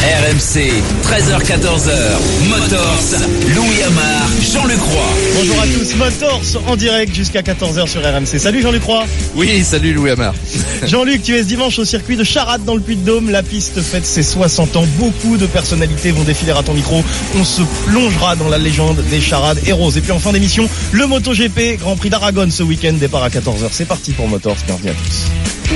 RMC, 13h-14h, Motors, Louis Amar, Jean-Luc Roy. Bonjour à tous, Motors en direct jusqu'à 14h sur RMC. Salut Jean-Luc Roy. Oui, salut Louis Amar. Jean-Luc, tu es ce dimanche au circuit de Charade dans le Puy-de-Dôme. La piste fête ses 60 ans. Beaucoup de personnalités vont défiler à ton micro. On se plongera dans la légende des Charades et Roses. Et puis en fin d'émission, le MotoGP, Grand Prix d'Aragon ce week-end, départ à 14h. C'est parti pour Motors, bienvenue à tous.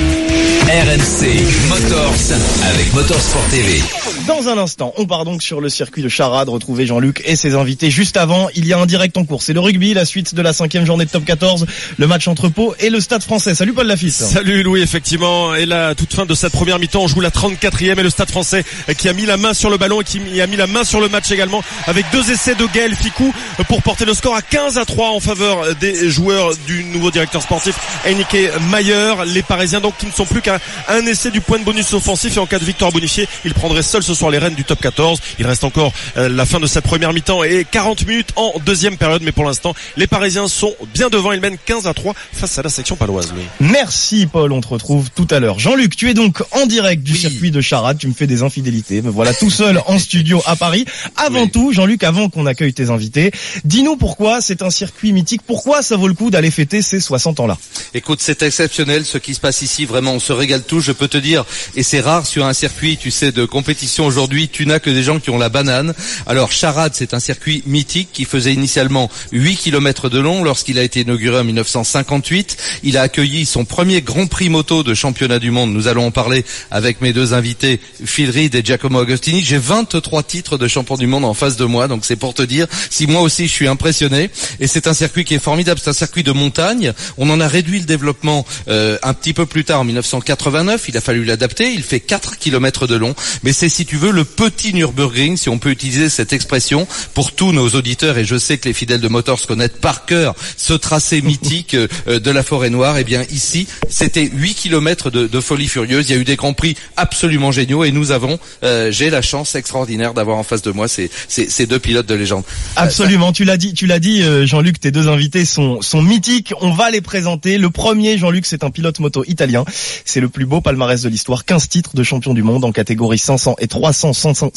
RMC Motors avec Motorsport TV. Dans un instant, on part donc sur le circuit de Charade, retrouver Jean-Luc et ses invités. Juste avant, il y a un direct en cours. C'est le rugby, la suite de la 5e journée de Top 14, le match entre Pau et le Stade Français. Salut Paul Lafisse. Salut Louis, effectivement. Et la toute fin de cette première mi-temps, on joue la 34e et le Stade Français qui a mis la main sur le ballon et qui a mis la main sur le match également, avec 2 essais de Gaël Ficou pour porter le score à 15-3 en faveur des joueurs du nouveau directeur sportif Heyneke Mayer. Les Parisiens donc qui ne sont plus qu'à un essai du point de bonus offensif, et en cas de victoire bonifiée, ils prendraient seuls ce soir les rênes du top 14. Il reste encore la fin de cette première mi-temps et 40 minutes en deuxième période, mais pour l'instant les Parisiens sont bien devant. Ils mènent 15-3 face à la section paloise. Louis. Merci Paul, on te retrouve tout à l'heure. Jean-Luc, tu es donc en direct du circuit de Charade. Tu me fais des infidélités, me voilà tout seul en studio à Paris. Avant tout, Jean-Luc, avant qu'on accueille tes invités, dis-nous pourquoi c'est un circuit mythique, pourquoi ça vaut le coup d'aller fêter ces 60 ans-là. Écoute, c'est exceptionnel ce qui se passe ici, vraiment on se régale tous, je peux te dire, et c'est rare sur un circuit, tu sais, de compétition aujourd'hui, tu n'as que des gens qui ont la banane. Alors Charade, c'est un circuit mythique qui faisait initialement 8 km de long lorsqu'il a été inauguré en 1958. Il a accueilli son premier Grand Prix moto de championnat du monde. Nous allons en parler avec mes deux invités, Phil Reed et Giacomo Agostini. J'ai 23 titres de champion du monde en face de moi, donc c'est pour te dire si moi aussi je suis impressionné. Et c'est un circuit qui est formidable, c'est un circuit de montagne. On en a réduit le développement un petit peu plus tard en 1989, il a fallu l'adapter, il fait 4 km de long, mais c'est, si tu veux, le petit Nürburgring, si on peut utiliser cette expression, pour tous nos auditeurs, et je sais que les fidèles de Motors connaissent par cœur ce tracé mythique de la Forêt Noire. Et bien ici, c'était 8 km de folie furieuse, il y a eu des grands prix absolument géniaux, et nous avons, j'ai la chance extraordinaire d'avoir en face de moi ces deux pilotes de légende. Absolument, tu l'as dit Jean-Luc, tes deux invités sont mythiques, on va les présenter. Le premier, Jean-Luc, c'est un pilote moto italien, c'est le plus beau palmarès de l'histoire, 15 titres de champion du monde en catégorie 500 et 350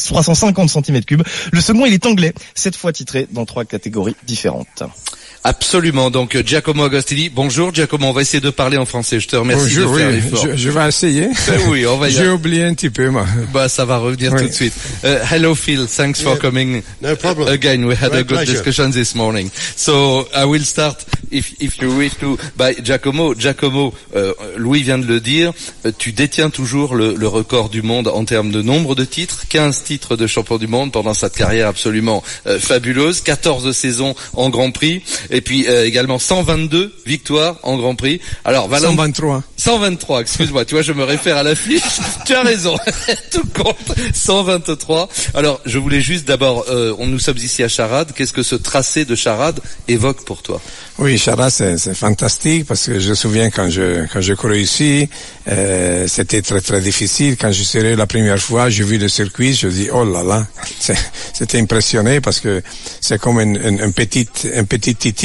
cm3. Le second, il est anglais, 7 fois titré dans 3 catégories différentes. Absolument. Donc Giacomo Agostini, bonjour Giacomo, on va essayer de parler en français. Je te remercie de faire l'effort. Je vais essayer. Oui, on va y J'ai oublié un petit peu moi. Bah ça va revenir tout de suite. Hello Phil, thanks for coming. No problem. Again, we had a good pleasure. discussion this morning. So I will start if you wish to by Giacomo. Giacomo, Louis vient de le dire, tu détiens toujours le record du monde en termes de nombre de titres, 15 titres de champion du monde pendant cette carrière absolument fabuleuse, 14 saisons en Grand Prix. Et puis également 122 victoires en Grand Prix. Alors 123, excuse-moi, tu vois, je me réfère à l'affiche. Tu as raison. Tout compte. 123. Alors, je voulais juste d'abord, nous sommes ici à Charade. Qu'est-ce que ce tracé de Charade évoque pour toi? Oui, Charade, c'est fantastique parce que je me souviens quand je courais ici, c'était très très difficile. Quand je serais la première fois, j'ai vu le circuit, je dis oh là là, c'était impressionné parce que c'est comme un petit titi.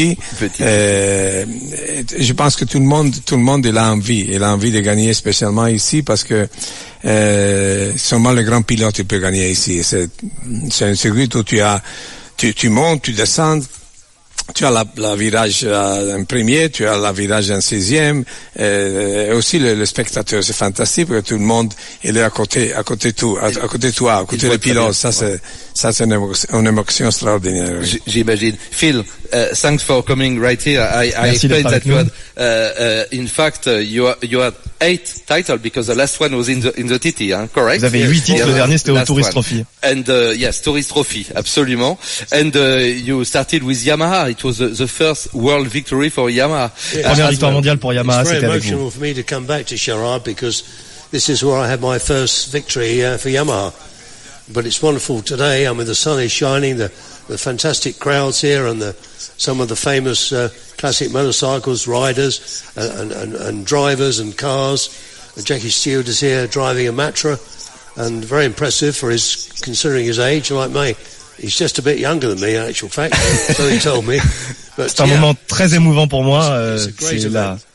Je pense que tout le monde il a envie de gagner spécialement ici parce que seulement le grand pilote peut gagner ici. C'est un circuit où tu montes, tu descends. Tu as la virage en premier, tu as la virage en 6e, aussi le spectateur, c'est fantastique parce que tout le monde il est à côté de toi, à côté des pilotes. Ça c'est une émotion extraordinaire. Oui. J'imagine. Phil, thanks for coming right here. I explained that you had, in fact, you had 8 titles because the last one was in the TT, correct? Vous avez 8 titres, le dernier c'était au Tourist Trophy. And yes, Tourist Trophy, absolument. And you started with Yamaha. It was the first world victory for Yamaha. Première victoire mondiale pour Yamaha, c'était avec vous. It's very emotional for me to come back to Charade because this is where I had my first victory for Yamaha. But it's wonderful today. I mean, the sun is shining, the fantastic crowds here, and some of the famous classic motorcycles, riders, and drivers and cars. Jackie Stewart is here driving a Matra, and very impressive for considering his age, like me. He's just a bit younger than me, in actual fact, so he told me. But, c'est un moment très émouvant pour moi.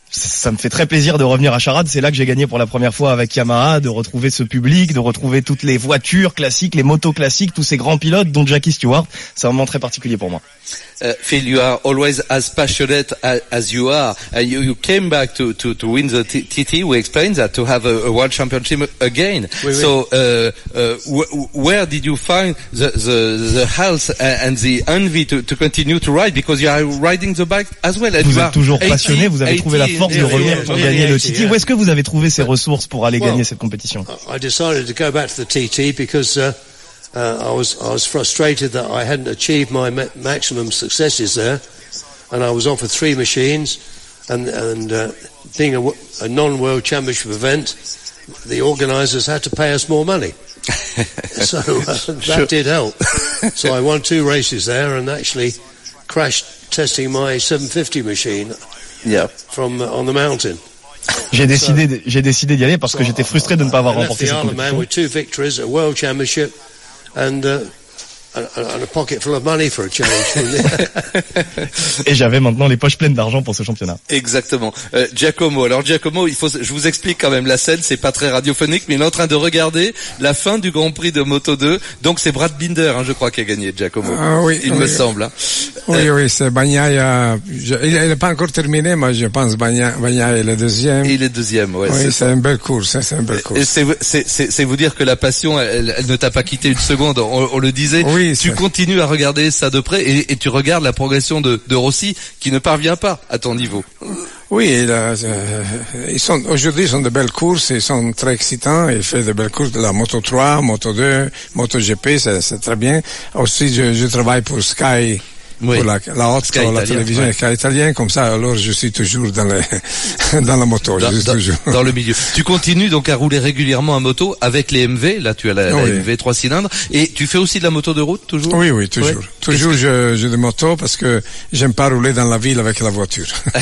Ça me fait très plaisir de revenir à Charade. C'est là que j'ai gagné pour la première fois avec Yamaha, de retrouver ce public, de retrouver toutes les voitures classiques, les motos classiques, tous ces grands pilotes, dont Jackie Stewart. C'est un moment très particulier pour moi. Phil, you are always as passionate as you are. You came back to win the TT. We explained that to have a world championship again. Oui. So, where did you find the health and the envy to continue to ride? Because you are riding the bike as well. Vous êtes toujours passionné, vous avez trouvé la force de revenir pour gagner le TT. Où est-ce que vous avez trouvé ces ressources pour aller gagner cette compétition? I decided to go back to the TT because I was frustrated that I hadn't achieved my maximum successes there, and I was offered 3 machines, and being a non-world championship event, the organisers had to pay us more money. So that did help. So I won 2 races there and actually crashed testing my 750 machine from on the mountain. J'ai décidé d'y aller parce que j'étais frustré de ne pas avoir remporté cette compétition. With 2 victories, a world championship, and a pocket full of money for a change. Et j'avais maintenant les poches pleines d'argent pour ce championnat. Exactement. Giacomo. Alors Giacomo, je vous explique quand même la scène, c'est pas très radiophonique, mais il est en train de regarder la fin du Grand Prix de Moto 2. Donc c'est Brad Binder, je crois, qui a gagné, Giacomo. Il me semble. Hein. Oui, c'est Bagnaia. Il n'est pas encore terminé, mais je pense Bagnaia est le deuxième. Il est deuxième, ouais. Oui, c'est une belle course, c'est une belle course. C'est vous dire que la passion, elle ne t'a pas quitté une seconde. On le disait. Oui, tu continues à regarder ça de près et tu regardes la progression de Rossi qui ne parvient pas à ton niveau. Oui, aujourd'hui, ils sont de belles courses, ils sont très excitants, il fait de belles courses de la Moto 3, Moto 2, Moto GP, c'est très bien. Aussi, je travaille pour Sky. Oui. Pour la haute, pour la télévision italienne, comme ça, alors je suis toujours dans la moto, dans le milieu. Tu continues donc à rouler régulièrement à moto avec les MV, là tu as la MV 3 cylindres, et tu fais aussi de la moto de route toujours? Oui, toujours. Oui. Toujours je de moto parce que j'aime pas rouler dans la ville avec la voiture.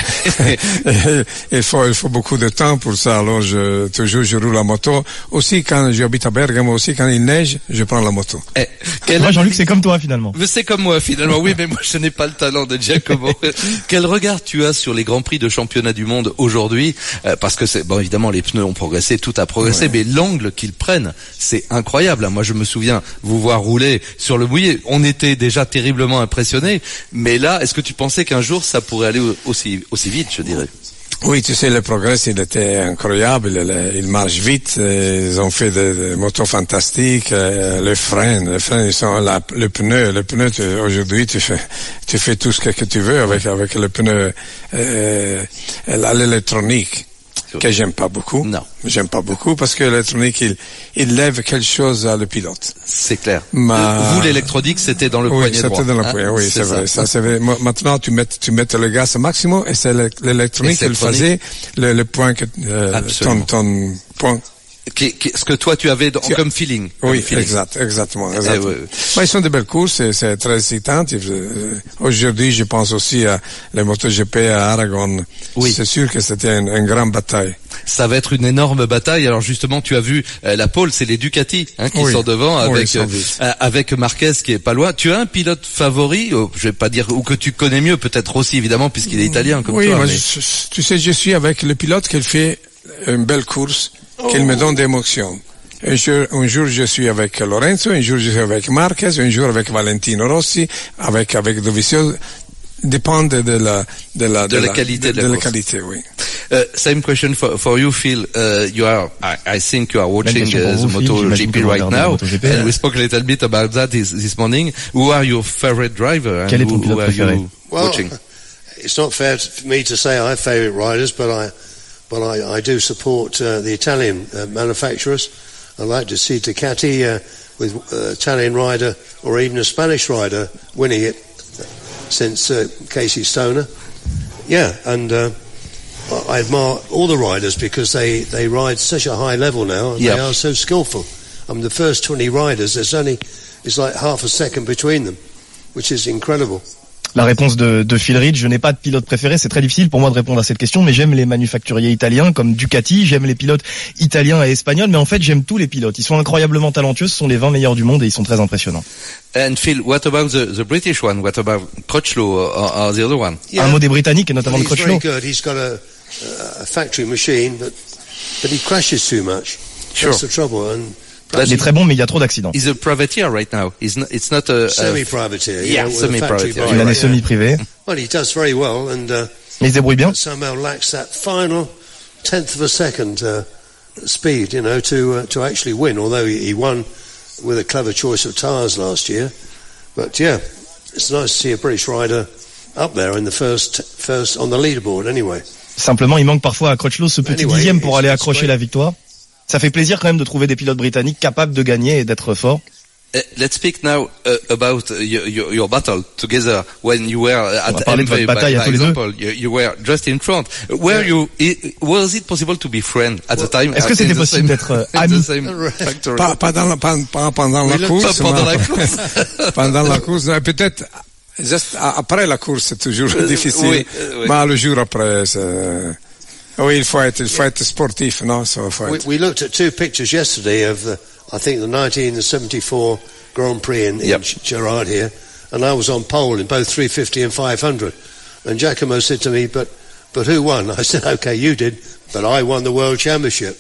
Il faut beaucoup de temps pour ça, alors je roule la moto. Aussi quand j'habite à Bergamo, aussi quand il neige, je prends la moto. Moi Jean-Luc, c'est comme toi finalement. C'est comme moi finalement, oui, mais moi je n'ai pas le talent de Giacomo. Quel regard tu as sur les grands prix de championnat du monde aujourd'hui? Parce que c'est bon, évidemment les pneus ont progressé, tout a progressé, mais l'angle qu'ils prennent, c'est incroyable. Moi je me souviens vous voir rouler sur le mouillé, on était déjà terriblement impressionnés, mais là, est-ce que tu pensais qu'un jour ça pourrait aller aussi vite, je dirais? Oui, tu sais, le progrès, il était incroyable, ils marchent vite, ils ont fait des motos fantastiques, les freins, ils sont là, le pneu, aujourd'hui, tu fais tout ce que tu veux avec le pneu, l'électronique. Que j'aime pas beaucoup. Non. J'aime pas beaucoup parce que l'électronique, il lève quelque chose à le pilote. C'est clair. Vous, l'électronique, c'était dans le poignet droit. Oui, c'était dans le poignet, oui, c'est vrai. Ça, c'est vrai. Maintenant, tu mets le gaz au maximum et c'est l'électronique qui faisait le point ton point. Ce que toi tu avais comme feeling. Oui, exactement. Ils sont de belles courses, c'est très excitant. Aujourd'hui, je pense aussi à les MotoGP à Aragon. Oui. C'est sûr que c'était une grande bataille. Ça va être une énorme bataille. Alors justement, tu as vu la pole, c'est les Ducati qui sont devant avec Marquez qui est pas loin. Tu as un pilote favori, je vais pas dire ou que tu connais mieux, peut-être aussi évidemment puisqu'il est italien comme toi. Oui, tu sais, je suis avec le pilote qui fait une belle course. Qu'il me donne d'émotion. Un jour, je suis avec Lorenzo, un jour, je suis avec Marquez, un jour avec Valentino Rossi, avec Dovizioso. Dépend de la qualité de la qualité, oui. Same question for you, Phil. I think you are watching the MotoGP right now, and we spoke a little bit about that this morning. Who are your favorite driver? Quel est ton pilote préféré? Watching? It's not fair for me to say I have favorite riders, but I do support the Italian manufacturers. I like to see Ducati with Italian rider or even a Spanish rider winning it since Casey Stoner. Yeah, and I admire all the riders because they ride such a high level now and they are so skillful. The first 20 riders, it's like half a second between them, which is incredible. La réponse de Phil Reed, je n'ai pas de pilote préféré, c'est très difficile pour moi de répondre à cette question, mais j'aime les manufacturiers italiens comme Ducati, j'aime les pilotes italiens et espagnols, mais en fait j'aime tous les pilotes. Ils sont incroyablement talentueux, ce sont les 20 meilleurs du monde et ils sont très impressionnants. And Phil, what about the British one? What about Crutchlow or the other one? Un mot des Britanniques et notamment de Crutchlow. He's got a a factory machine, but he crashes too much. Sure. That's the trouble. And Il est très bon, mais il y a trop d'accidents. He's a privateer right now. It's not a semi-privateer. yeah, semi-privateer. Une année semi-privée. Well, he does very well, and Mais il se débrouille bien. somehow lacks that final tenth of a second speed, to actually win. Although he won with a clever choice of tyres last year, but yeah, it's nice to see a British rider up there in the first on the leaderboard. Anyway. Simplement, il manque parfois à Crutchlow ce petit dixième pour aller accrocher great. la victoire. Ça fait plaisir quand même de trouver des pilotes britanniques capables de gagner et d'être forts. Let's speak now about your battle together when you were at On va parler de votre MV, bataille à tous les deux. example. You were just in front. Was it possible to be friends at the time? Est-ce que c'était possible d'être amis? Pas pendant la course. Pendant la course. Pendant la course, peut-être juste après la course, c'est toujours difficile. Oui. Mais le jour après, oui, il faut être sportif, non? We looked at two pictures yesterday of I think the 1974 Grand Prix in Gerard here, and I was on pole in both 350 and 500. And Giacomo said to me, but who won? I said, okay, you did, but I won the World Championship.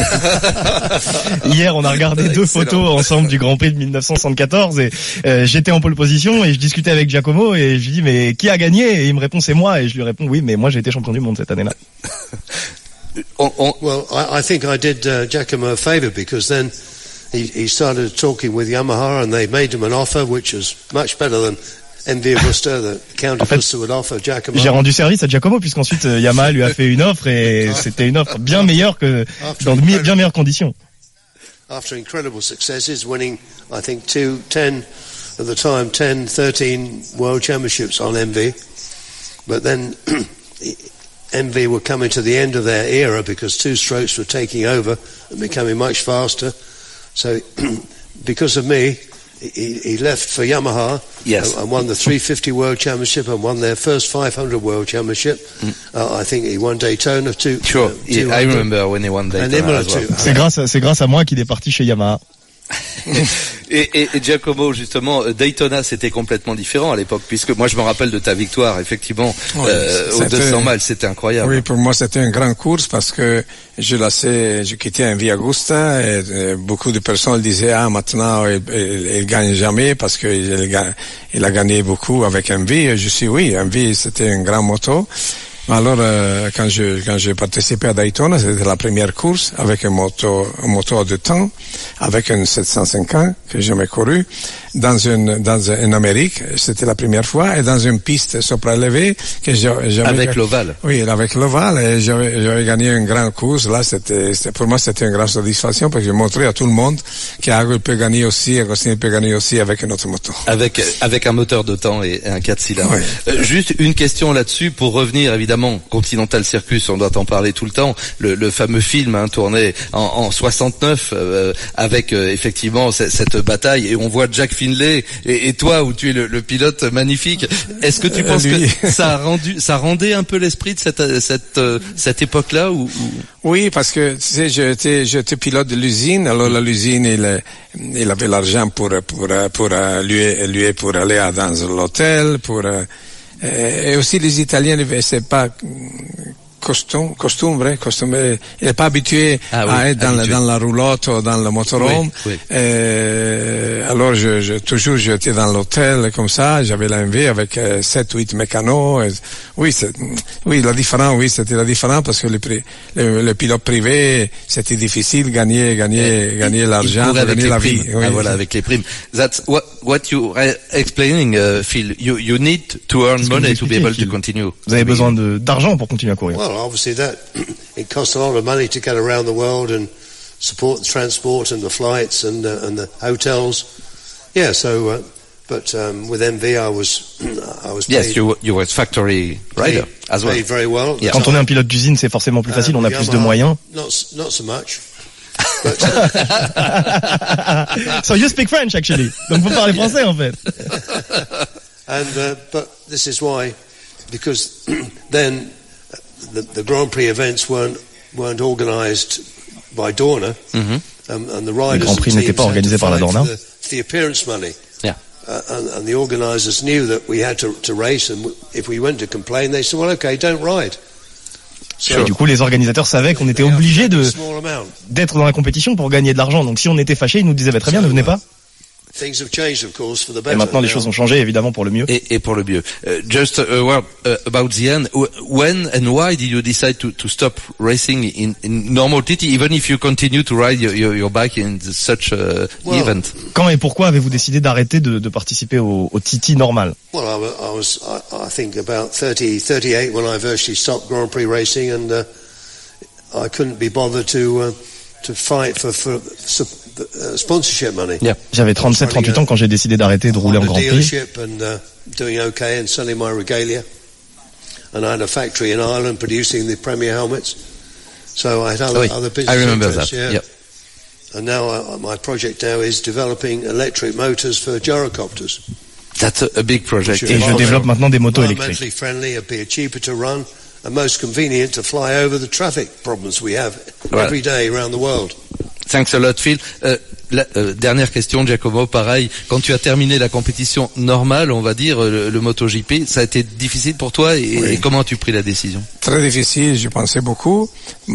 Hier, on a regardé deux photos ensemble du Grand Prix de 1974 et j'étais en pole position et je discutais avec Giacomo et je lui dis mais qui a gagné? Et il me répond c'est moi et je lui réponds oui mais moi j'ai été champion du monde cette année-là. Well, I think I did Giacomo a favour because then he started talking with Yamaha and they made him an offer which was much better than MV Agusta, the counter Agusta would offer Giacomo. J'ai rendu service à Giacomo puisqu'ensuite Yamaha lui a fait une offre et c'était une offre bien meilleure que dans de bien meilleures conditions. After incredible successes, winning I think 10 at the time, 10, 13 World Championships on MV, but then MV were coming to the end of their era because two strokes were taking over and becoming much faster. So, because of me, he left for Yamaha and won the 350 World Championship and won their first 500 World Championship. I think he won Daytona too. Sure, I remember when he won Daytona as well. C'est grâce à moi qu'il est parti chez Yamaha. Et Giacomo, justement, Daytona c'était complètement différent à l'époque, puisque moi je me rappelle de ta victoire, effectivement, aux 200 miles, c'était incroyable. Oui, pour moi c'était une grande course parce que je quittais un Via Agusta et beaucoup de personnes disaient maintenant il gagne jamais parce qu'il a gagné beaucoup avec MV. Et je suis oui, MV c'était une grande moto. Alors, quand j'ai participé à Daytona, c'était la première course avec un moto de temps, avec une 750 que j'ai jamais couru, en Amérique, c'était la première fois, et dans une piste supraélevée que j'avais. Avec l'Oval. Oui, avec l'Oval, et j'avais gagné une grande course. Là, pour moi, c'était une grande satisfaction parce que j'ai montré à tout le monde qu'Agostini peut gagner aussi, Agostini peut gagner aussi avec une autre moto. Avec un moteur de temps et un 4 cylindres. Oui. Juste une question là-dessus pour revenir évidemment Continental Circus, on doit en parler tout le temps. Le fameux film tourné en 69 avec effectivement cette bataille et on voit Jack Findlay et toi où tu es le pilote magnifique. Est-ce que tu penses que ça rendait un peu l'esprit de cette époque-là ou... Oui, parce que tu sais, j'étais pilote de l'usine. Alors l'usine, il avait l'argent pour lui pour aller dans l'hôtel, et aussi les Italiens, c'est pas costume, il n'est pas habitué à être dans la roulotte ou dans le motorhome. Oui. Alors toujours j'étais dans l'hôtel comme ça, j'avais la MV avec 7-8 mécanos. C'était la différence parce que le pilote privé, c'était difficile gagner l'argent, gagner la vie. Oui. Voilà, avec les primes. That's what you are explaining, Phil. You need to earn money to be able to continue. Vous avez besoin d'argent pour continuer à courir. Well, obviously that it costs a lot of money to get around the world and support the transport and the flights and the hotels. Yeah, so but with MV I was paid. Yes, you were factory rider as well. Paid very well. Yeah. Quand on est un pilote d'usine, c'est forcément plus facile, on a plus de moyens. Not so much. But, so you speak French actually. Donc vous parlez français en fait. And but this is why, because then the Grand Prix events weren't organised by Dorna, and the riders. Le Grand Prix n'était pas organisé par la Dorna. The appearance money. Yeah. And the organisers knew that we had to race, and if we went to complain, they said, "Well, okay, don't ride." Et du coup, les organisateurs savaient qu'on était obligés d'être dans la compétition pour gagner de l'argent. Donc si on était fâché, ils nous disaient très bien, ne venez pas. Et maintenant, les choses ont changé, évidemment, pour le mieux. Et pour le mieux. Just a word about the end. When and why did you decide to stop racing in normal TT, even if you continue to ride your bike in such event? Quand et pourquoi avez-vous décidé d'arrêter de participer au TT normal? Well, I think about 38 when I virtually stopped Grand Prix racing, and I couldn't be bothered to fight for sponsorship money. Yeah. J'avais 37-38 ans quand j'ai décidé d'arrêter de rouler en Grand Prix. And doing okay and selling my regalia. And I had a factory in Ireland producing the Premier helmets. So I had other business I remember interests, that. yeah. Yep. And now my project now is developing electric motors for gyrocopters. That's a big project. Et je développe maintenant des motos électriques. Environmentally friendly, it'd be cheaper to run and most convenient to fly over the traffic problems we have every day around the world. Thanks a lot, Phil. Dernière question, Giacomo, pareil. Quand tu as terminé la compétition normale, on va dire, le MotoGP, ça a été difficile pour toi et comment as-tu pris la décision? Très difficile, j'y pensais beaucoup.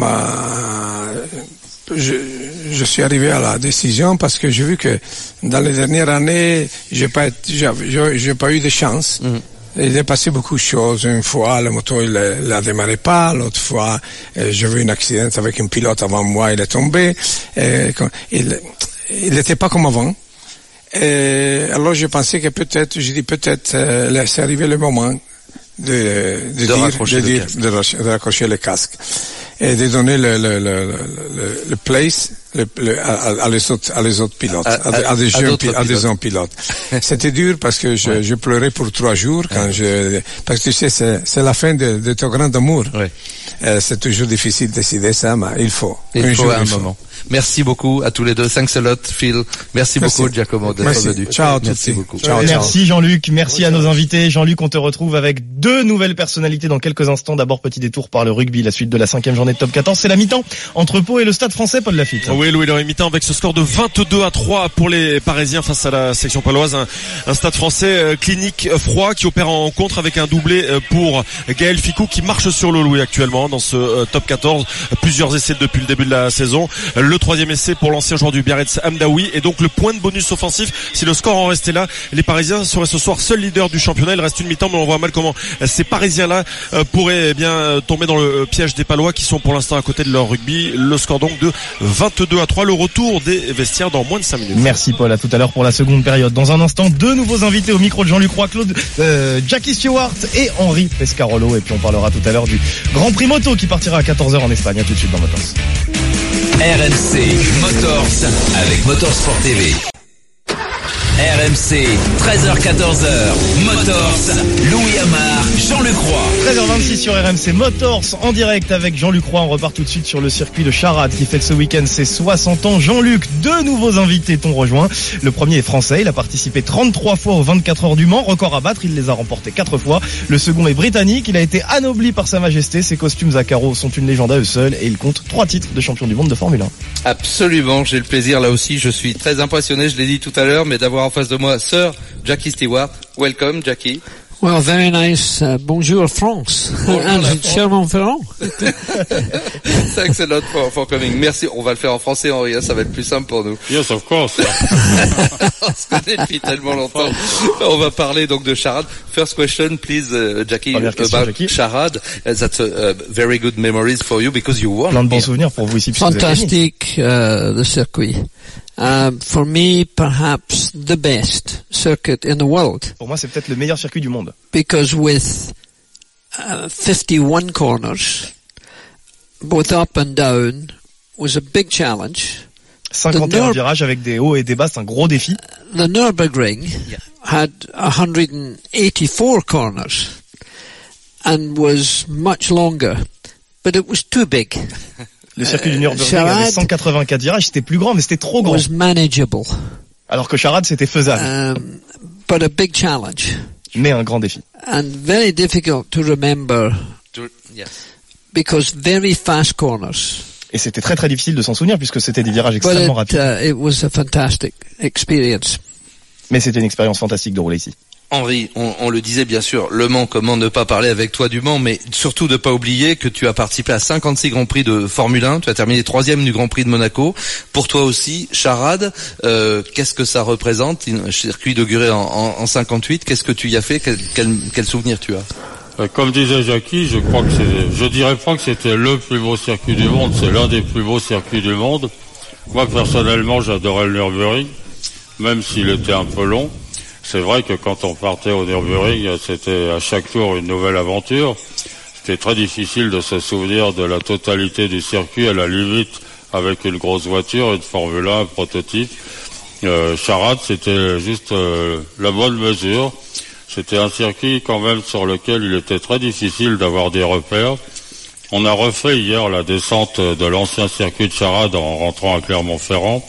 Je suis arrivé à la décision parce que j'ai vu que dans les dernières années, j'ai pas eu de chance. Il est passé beaucoup de choses. Une fois, la moto, il a démarré pas. L'autre fois, j'ai vu un accident avec un pilote avant moi, il est tombé. Il n'était pas comme avant. Alors, je pensais que peut-être, c'est arrivé le moment de raccrocher le casque et de donner le place à les autres pilotes, à des jeunes pilotes. C'était dur parce que je pleurais pour 3 jours parce que tu sais, c'est la fin de ton grand amour. C'est toujours difficile de décider ça, mais il faut un moment. Merci beaucoup à tous les deux. Thanks a lot, Phil. Merci beaucoup, Giacomo, d'être venu. Ciao, merci beaucoup. Merci Jean-Luc. Merci à nos invités. Jean-Luc, on te retrouve avec 2 nouvelles personnalités dans quelques instants. D'abord, petit détour par le rugby, la suite de la 5e journée de Top 14. C'est la mi-temps entre Pau et le Stade Français, Paul Lafitte. Oui, Louis, la mi-temps avec ce score de 22-3 pour les Parisiens face à la section paloise. Un Stade Français clinique froid qui opère en contre avec un doublé pour Gaël Ficou qui marche sur l'eau, Louis, actuellement dans ce Top 14. Plusieurs essais depuis le début de la saison. Le 3e essai pour l'ancien joueur du Biarritz, Hamdaoui, et donc le point de bonus offensif. Si le score en restait là, les Parisiens seraient ce soir seuls leaders du championnat. Il reste une mi-temps, mais on voit mal comment ces Parisiens-là pourraient tomber dans le piège des Palois qui sont pour l'instant à côté de leur rugby. Le score donc de 22-3. Le retour des vestiaires dans moins de 5 minutes. Merci Paul, à tout à l'heure pour la seconde période. Dans un instant, 2 nouveaux invités au micro de Jean-Luc Roy, Jackie Stewart et Henri Pescarolo. Et puis on parlera tout à l'heure du Grand Prix Moto qui partira à 14h en Espagne. À tout de suite dans Motors. RMC Motors avec Motorsport TV. RMC, 13h-14h, Motors, Louis Amar, Jean-Luc Roy. 13h26 sur RMC Motors, en direct avec Jean-Luc Roy. On repart tout de suite sur le circuit de Charade qui fête ce week-end ses 60 ans. Jean-Luc, 2 nouveaux invités t'ont rejoint. Le premier est français, il a participé 33 fois aux 24 heures du Mans, record à battre, il les a remportés 4 fois. Le second est britannique, il a été anobli par Sa Majesté. Ses costumes à carreaux sont une légende à eux seuls et il compte 3 titres de champion du monde de Formule 1. Absolument, j'ai le plaisir là aussi, je suis très impressionné, je l'ai dit tout à l'heure, mais d'avoir en face de moi Sir Jackie Stewart. Welcome, Jackie. Well, very nice. Bonjour France. And Clermont-Ferrand. Thanks a lot for coming. Merci. On va le faire en français, Henri, ça va être plus simple pour nous. Yes, of course. On se connaît depuis tellement longtemps. On va parler donc de Charade. First question, please, Jackie, about Jackie. Charade. That's a very good memories for you because you won. Plein de bons souvenirs pour vous ici. Fantastique, le circuit. For me, perhaps the best circuit in the world. Pour moi, c'est peut-être le meilleur circuit du monde. Because with 51 corners, both up and down, was a big challenge. 51 virages avec des hauts et des bas, c'est un gros défi. The Nürburgring had 184 corners and was much longer, but it was too big. Le circuit du Nürburgring avait 184 virages, c'était plus grand, mais c'était trop grand. Was manageable. Alors que Charade, c'était faisable. But a big challenge. Mais un grand défi. And very difficult to remember. Because very fast corners. Et c'était très très difficile de s'en souvenir puisque c'était des virages extrêmement rapides. It was a fantastic experience. Mais c'était une expérience fantastique de rouler ici. Henri, on le disait bien sûr, Le Mans, comment ne pas parler avec toi du Mans, mais surtout ne pas oublier que tu as participé à 56 Grands Prix de Formule 1, tu as terminé 3e du Grand Prix de Monaco. Pour toi aussi, Charade, qu'est-ce que ça représente, un circuit inauguré en 58, qu'est-ce que tu y as fait, quel souvenir tu as? Comme disait Jackie, je dirais pas que c'était le plus beau circuit du monde, c'est l'un des plus beaux circuits du monde. Moi personnellement, j'adorais le Nürburgring, même s'il était un peu long. C'est vrai que quand on partait au Nürburgring, c'était à chaque tour une nouvelle aventure. C'était très difficile de se souvenir de la totalité du circuit, à la limite avec une grosse voiture, une Formule 1, un prototype. Charade, c'était juste la bonne mesure. C'était un circuit quand même sur lequel il était très difficile d'avoir des repères. On a refait hier la descente de l'ancien circuit de Charade en rentrant à Clermont-Ferrand.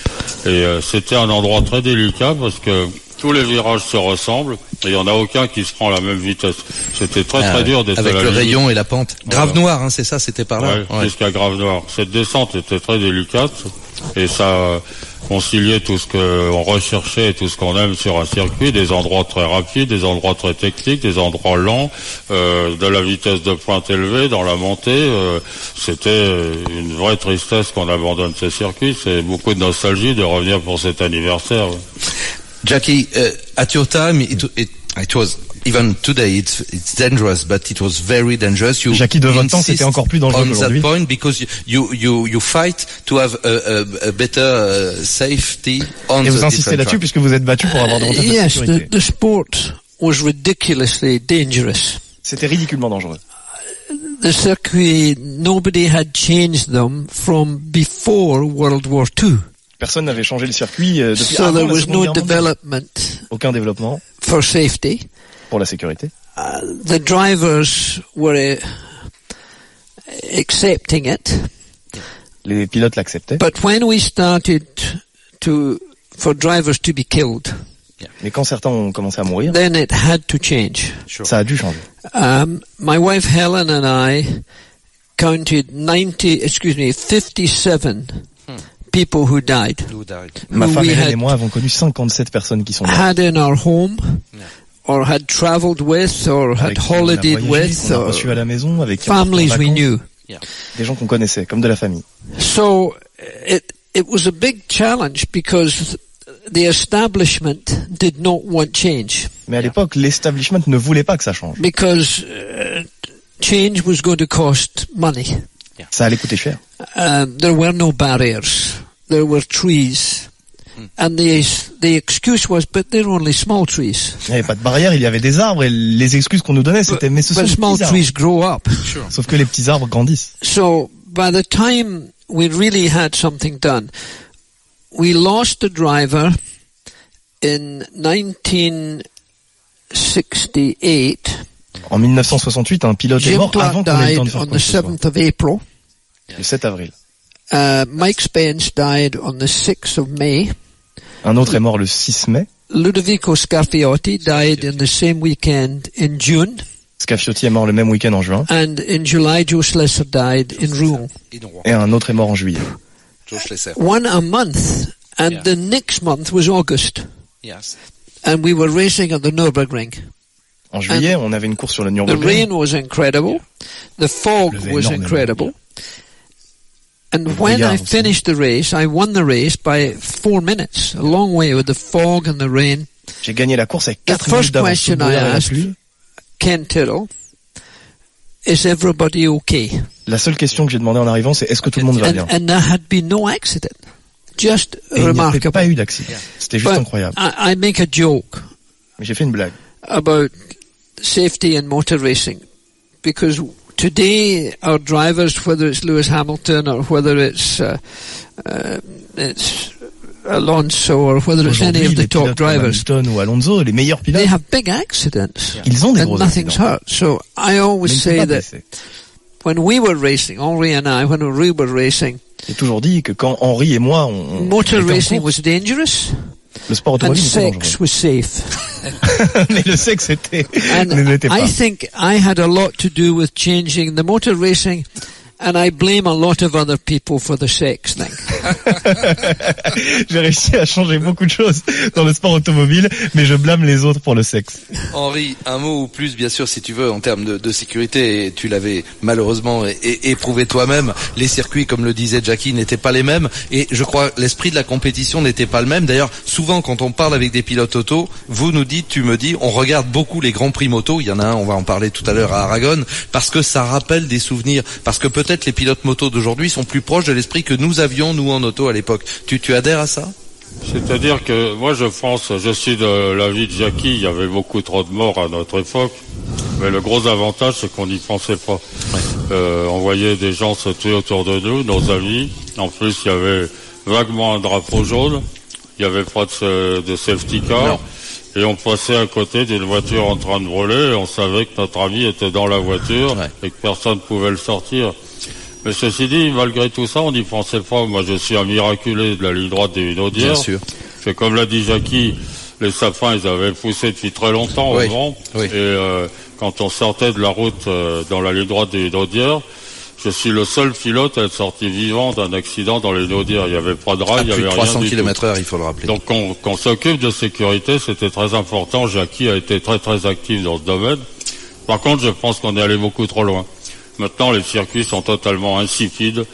Et c'était un endroit très délicat parce que tous les virages se ressemblent et il n'y en a aucun qui se prend à la même vitesse. C'était très dur d'être avec à la le limite. rayon et la pente. Grave Noir, hein, c'est ça, c'était par là. Ouais. Jusqu'à Grave Noir. Cette descente était très délicate et ça conciliait tout ce qu'on recherchait et tout ce qu'on aime sur un circuit, des endroits très rapides, des endroits très techniques, des endroits lents, de la vitesse de pointe élevée dans la montée. C'était une vraie tristesse qu'on abandonne ce circuit. C'est beaucoup de nostalgie de revenir pour cet anniversaire. Jackie, at your time, it was even today. It's dangerous, but it was very dangerous. Jackie de 20 ans, c'était encore plus dangereux On qu'aujourd'hui. that point, because you fight to have a better safety on the. Et vous insistez là-dessus puisque vous êtes battu pour avoir davantage de sécurité. Yes, the sport was ridiculously dangerous. C'était ridiculement dangereux. The circuit, nobody had changed them from before World War II. Personne n'avait changé le circuit depuis So avant there la was Seconde no Guerre mondiale. development Aucun développement for safety. pour la sécurité. The drivers were accepting it. Les pilotes l'acceptaient. But when we started for drivers to be killed, Mais quand certains ont commencé à mourir, then it had to change. ça a dû changer. My wife Helen and I counted 57 people who died. Ma who femme we Hélène had et moi avons connu 57 personnes qui sont mortes. had in our home, or had traveled with, or had Avec qui on a holidayed voyagé, with, qu'on a or reçu à la maison, avec qui on partait en families we vacances. knew. Des gens qu'on connaissait, comme de la famille. So it was a big challenge because the establishment did not want change, Mais à l'époque, l'establishment ne voulait pas que ça change. because change was going to cost money. Ça allait coûter cher. There were no barriers. There were trees. And the excuse was, but they're only small trees. Il n'y avait pas de barrière, il y avait des arbres et les excuses qu'on nous donnait c'était mais ce sont But des small petits arbres. trees grow up. Sauf que les petits arbres grandissent. So by the time we really had something done, we lost a driver in 1968. En 1968, un pilote est Jim mort avant Clark qu'on ait le temps died de faire on quoi the que ce soit. 7th of April. Le 7 avril. Mike Spence died on the 6th of May. Un autre est mort le 6 mai. Ludovico Scarfiotti died in the same weekend in June. Scafiotti est mort le même week-end en juin. And in July, Joe Slesser died in Rouen. Et un autre est mort en juillet. One a month, and the next month was August. Yes. And we were racing at the Nürburgring. En juillet, on avait une course sur le The Nürburgring. rain was incredible. The fog Pleuvait was énormément. incredible. And when I finished the race, I won the race by 4 minutes, a long way with the fog and the rain. J'ai gagné la course avec The 4 minutes first d'avance. question Sous le I brouillard et la asked pluie. Ken Tyrrell, is everybody okay? La seule question que j'ai demandé en arrivant, c'est est-ce que tout le monde va bien? And there had been no accident. Just Et il n'y avait remarkable. pas eu d'accident. C'était juste But incroyable. I make a joke Mais j'ai fait une blague. about safety in motor racing, because today our drivers, whether it's Lewis Hamilton or whether it's Alonso or whether it's any Aujourd'hui, of the les top pilotes comme drivers, Hamilton ou Alonso, les meilleurs they pilotes, have big accidents ils ont des and gros nothing's accidents. hurt. So I Mais always ils ne sont say pas that blessés. when we were racing, Henri and I, when we were racing, J'ai toujours dit que quand Henri et moi, on motor était en racing course, was dangerous le sport and automobile était sex dangereux. was safe. Mais le sexe And ne l'était pas. I think I had a lot to do with changing the motor racing, and I blame a lot of other people for the sex thing. J'ai réussi à changer beaucoup de choses dans le sport automobile, mais je blâme les autres pour le sexe. Henri, un mot ou plus, bien sûr, si tu veux, en termes de sécurité, et tu l'avais malheureusement éprouvé toi-même, les circuits, comme le disait Jackie, n'étaient pas les mêmes, et je crois l'esprit de la compétition n'était pas le même. D'ailleurs, souvent, quand on parle avec des pilotes auto, tu me dis, on regarde beaucoup les grands prix moto, il y en a un, on va en parler tout à l'heure à Aragon, parce que ça rappelle des souvenirs, parce que peut-être les pilotes moto d'aujourd'hui sont plus proches de l'esprit que nous avions, nous, en auto à l'époque. Tu adhères à ça? C'est-à-dire que moi je suis de l'avis de Jackie, il y avait beaucoup trop de morts à notre époque, mais le gros avantage c'est qu'on n'y pensait pas. Ouais. On voyait des gens se tuer autour de nous, nos amis, en plus il y avait vaguement un drapeau jaune, il n'y avait pas de safety car, non. Et on passait à côté d'une voiture en train de brûler et on savait que notre ami était dans la voiture, ouais, et que personne ne pouvait le sortir. Mais ceci dit, malgré tout ça, on n'y pensait pas. Moi, je suis un miraculé de la ligne droite des Vinaudières. Bien sûr. C'est comme l'a dit Jackie, les sapins, ils avaient poussé depuis très longtemps au vent. Oui. Et quand on sortait de la route dans la ligne droite des Vinaudières, je suis le seul pilote à être sorti vivant d'un accident dans les Vinaudières. Il n'y avait pas de rail, il n'y avait rien du tout. Plus de 300 km/h, il faut le rappeler. Donc, qu'on s'occupe de sécurité, c'était très important. Jackie a été très très actif dans ce domaine. Par contre, je pense qu'on est allé beaucoup trop loin. Maintenant, les circuits sont totalement insipides.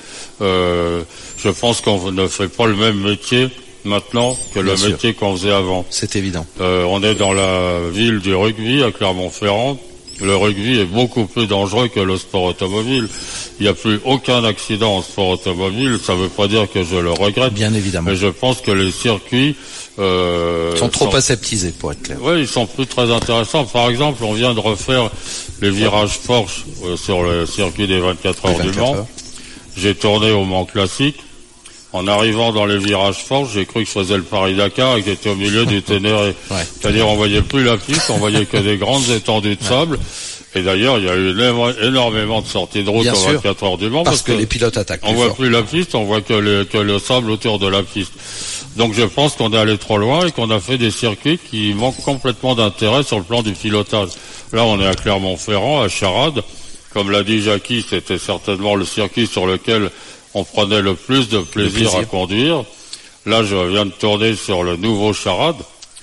Je pense qu'on ne fait pas le même métier maintenant que le métier qu'on faisait avant. C'est évident. On est dans la ville du rugby, à Clermont-Ferrand. Le rugby est beaucoup plus dangereux que le sport automobile. Il n'y a plus aucun accident en sport automobile. Ça ne veut pas dire que je le regrette. Bien évidemment. Mais je pense que les circuits sont trop aseptisés, pour être clair. Oui, ils sont plus très intéressants. Par exemple, on vient de refaire les virages Porsche sur le circuit des 24 heures du Mans. J'ai tourné au Mans Classique. En arrivant dans les virages Porsche, j'ai cru que je faisais le Paris-Dakar et que j'étais au milieu du Ténéré. Ouais. C'est-à-dire, on voyait plus la piste, on voyait que des grandes étendues de sable. Et d'ailleurs, il y a eu énormément de sorties de route aux 24 heures du Mans. Parce que les pilotes attaquent. On voit plus la piste, on voit que le sable autour de la piste. Donc je pense qu'on est allé trop loin et qu'on a fait des circuits qui manquent complètement d'intérêt sur le plan du pilotage. Là, on est à Clermont-Ferrand, à Charade. Comme l'a dit Jackie, c'était certainement le circuit sur lequel on prenait le plus de plaisir à conduire. Là, je viens de tourner sur le nouveau Charade.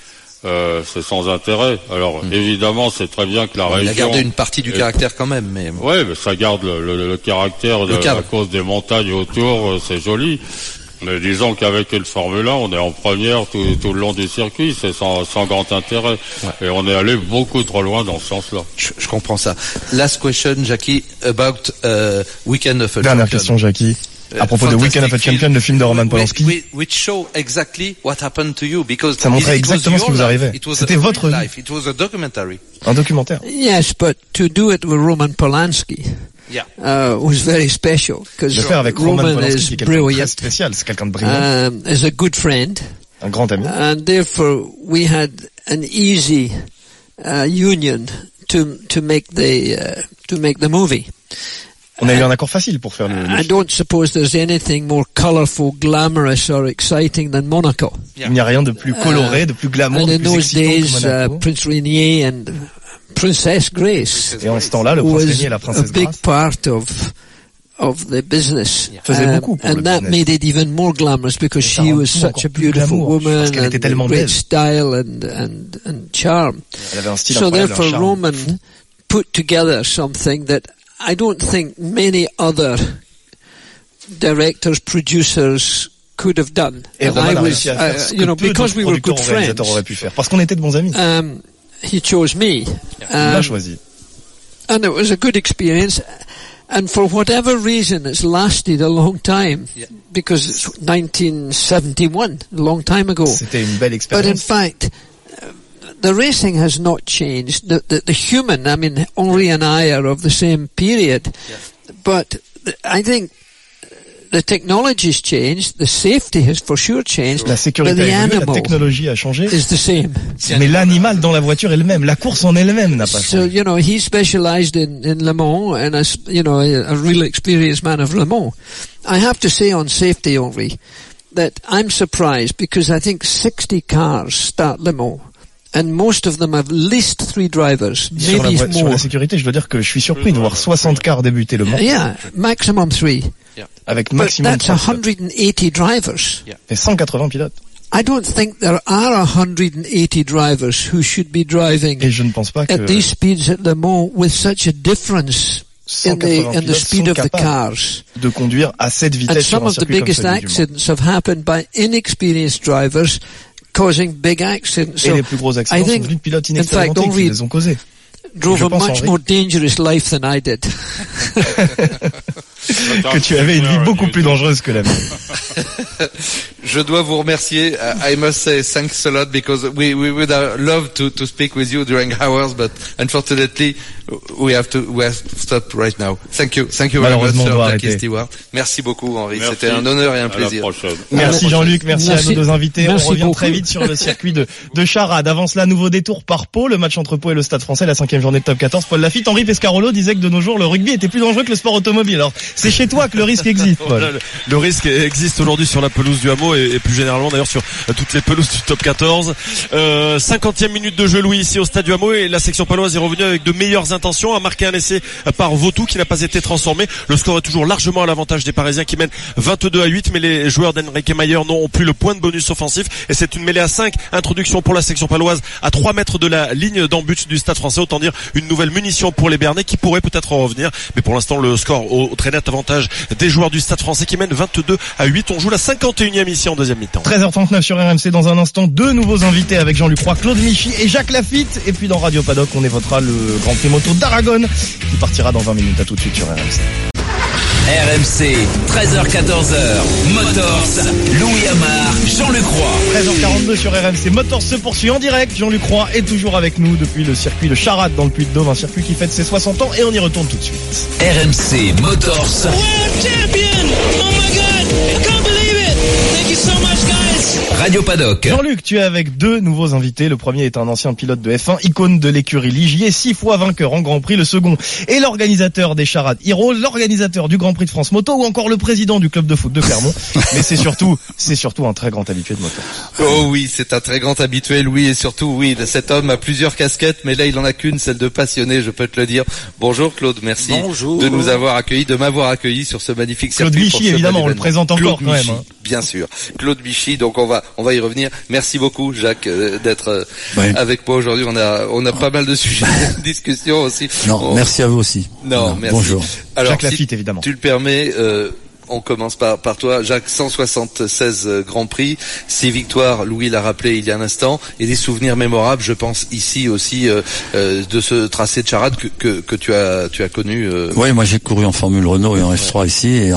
C'est sans intérêt. Alors, évidemment, c'est très bien que la région... Il a gardé une partie du caractère quand même, mais... Oui, mais ça garde le caractère à cause des montagnes autour, c'est joli. Mais disons qu'avec une Formule 1, on est en première tout le long du circuit, c'est sans grand intérêt. Ouais. Et on est allé beaucoup trop loin dans ce sens-là. Je comprends ça. Last question, Jackie, about Weekend of a Champion. Dernière question, Jackie. À propos de Weekend of a Champion, le film de Roman Polanski. Which show exactly what happened to you, because ça montrait exactement ce qui vous arrivait. C'était votre vie. It was a documentary. Un documentaire. Yes, but to do it with Roman Polanski. Was very special because Roman is brilliant. Spécial, c'est quelqu'un de brillant. Is a good friend. Un grand ami. And therefore we had an easy union to make the movie. On a eu un accord facile pour faire le I don't suppose there's anything more colourful, glamorous or exciting than Monaco. Il n'y a rien de plus coloré, de plus glamour, de plus excitant que Monaco. Prince Rainier and Princess Grace. Et en ce temps-là, le prince Rainier et la princesse Grace. A big part of the business. Faisait beaucoup pour and that made it even more glamorous because she was such a beautiful woman and great style and charm. Elle avait un style so therefore Roman put together something that I don't think many other directors, producers could have done. Et Roman a réussi à faire because we were good friends. Parce qu'on était de bons amis. He chose me. Il m'a choisi. And it was a good experience. And for whatever reason, it's lasted a long time. Because it's 1971, a long time ago. C'était une belle expérience. But in fact, the racing has not changed. The human, I mean, Henri and I are of the same period. But I think the technology's changed, the safety has for sure changed. La sécurité a évolué, la technologie a changé. Is the same. Mais l'animal dans la voiture est le même. La course en elle-même n'a pas changé. So, he specialized in Le Mans and a real experienced man of Le Mans. I have to say on safety, Henri, that I'm surprised because I think 60 cars start Le Mans and most of them have at least 3 drivers, Sur maybe sur more. la sécurité, je dois dire que je suis surpris de voir 60 cars débuter le Mans Yeah, maximum 3. avec But maximum that's 3 pilotes 180 drivers. et 180 pilotes. I don't think there are 180 drivers who should be driving Et je ne pense pas que at these speeds at Le Mans with such a difference in 180 the pilotes speed sont of the capables cars. de conduire à cette And vitesse sur some un of the circuit comme biggest celui du Mans. accidents have happened by inexperienced drivers causing big accidents. Et So les plus gros I accidents sont think, venus de pilotes in fact, inexpérimentés qui Henri les ont causés. drove je a pense, much Henri. more dangerous life than I did. Que tu avais une vie beaucoup plus dangereuse que la mienne. Je dois vous remercier. I must say thanks a lot because we would love to speak with you during hours, but unfortunately we have to stop right now. Thank you very much, Malheureusement, on Sir doit Jackie arrêter. Stewart. Merci beaucoup, Henri. Merci. C'était un honneur et un À la plaisir. prochaine. Merci Jean-Luc, merci à Merci. nos deux invités. Merci On revient beaucoup. très vite sur le circuit de Charade. Avant cela, nouveau détour par Pau, le match entre Pau et le Stade Français, la 5e journée de Top 14. Paul Lafitte, Henri Pescarolo disait que de nos jours, le rugby était plus dangereux que le sport automobile. Alors, c'est chez toi que le risque existe, Paul. Voilà, le risque existe aujourd'hui sur la pelouse du Hameau et plus généralement d'ailleurs sur toutes les pelouses du Top 14. 50e minute de jeu, Louis, ici au stade du Hameau, et la section paloise est revenue avec de meilleures intentions, a marqué un essai par Vautou qui n'a pas été transformé. Le score est toujours largement à l'avantage des Parisiens qui mènent 22-8, mais les joueurs d'Enrique Mayer n'ont plus le point de bonus offensif et c'est une mêlée à 5. Introduction pour la section paloise à 3 mètres de la ligne d'en-but du Stade Français, autant dire une nouvelle munition pour les Bernais qui pourrait peut-être en revenir, mais pour l'instant le score au très net avantage des joueurs du Stade Français qui mènent 22-8. On joue la 51e ici en deuxième mi-temps. 13h39 sur RMC. Dans un instant, deux nouveaux invités avec Jean-Luc Roy, Claude Michy et Jacques Lafitte. Et puis dans Radio Paddock, on évoquera le Grand Prix moto d'Aragon qui partira dans 20 minutes. À tout de suite sur RMC. RMC, 13h-14h, Motors, Louis Amar, Jean-Luc Roy. 13h42 sur RMC. Motors se poursuit en direct. Jean-Luc Roy est toujours avec nous depuis le circuit de Charade dans le Puy-de-Dôme, un circuit qui fête ses 60 ans et on y retourne tout de suite. RMC Motors. World champion! Oh my God! I can't believe it! Thank you so much, guys! Radio Paddock. Jean-Luc, tu es avec deux nouveaux invités. Le premier est un ancien pilote de F1, icône de l'écurie Ligier, 6 fois vainqueur en Grand Prix. Le second est l'organisateur des Charades Heroes, l'organisateur du Grand Prix de France Moto ou encore le président du club de foot de Clermont. Mais c'est surtout un très grand habitué de moto. Oh oui, c'est un très grand habitué, Louis, et surtout, oui, cet homme a plusieurs casquettes, mais là, il en a qu'une, celle de passionné, je peux te le dire. Bonjour, Claude, merci de nous avoir accueillis, de m'avoir accueilli sur ce magnifique Claude circuit. Michy, évidemment, on le présente encore Claude quand Michy, même. Hein. Bien sûr. Claude Michy, donc on va y revenir. Merci beaucoup, Jacques, d'être avec moi aujourd'hui. On a pas mal de sujets de discussion aussi. Non, merci à vous aussi. Non, merci. Bonjour. Alors, Jacques Lafitte, évidemment. Tu le permets, on commence par toi, Jacques. 176 Grands Prix, 6 victoires, Louis l'a rappelé il y a un instant, et des souvenirs mémorables, je pense ici aussi de ce tracé de Charade que tu as connu. Oui, moi j'ai couru en Formule Renault et en F3 ici et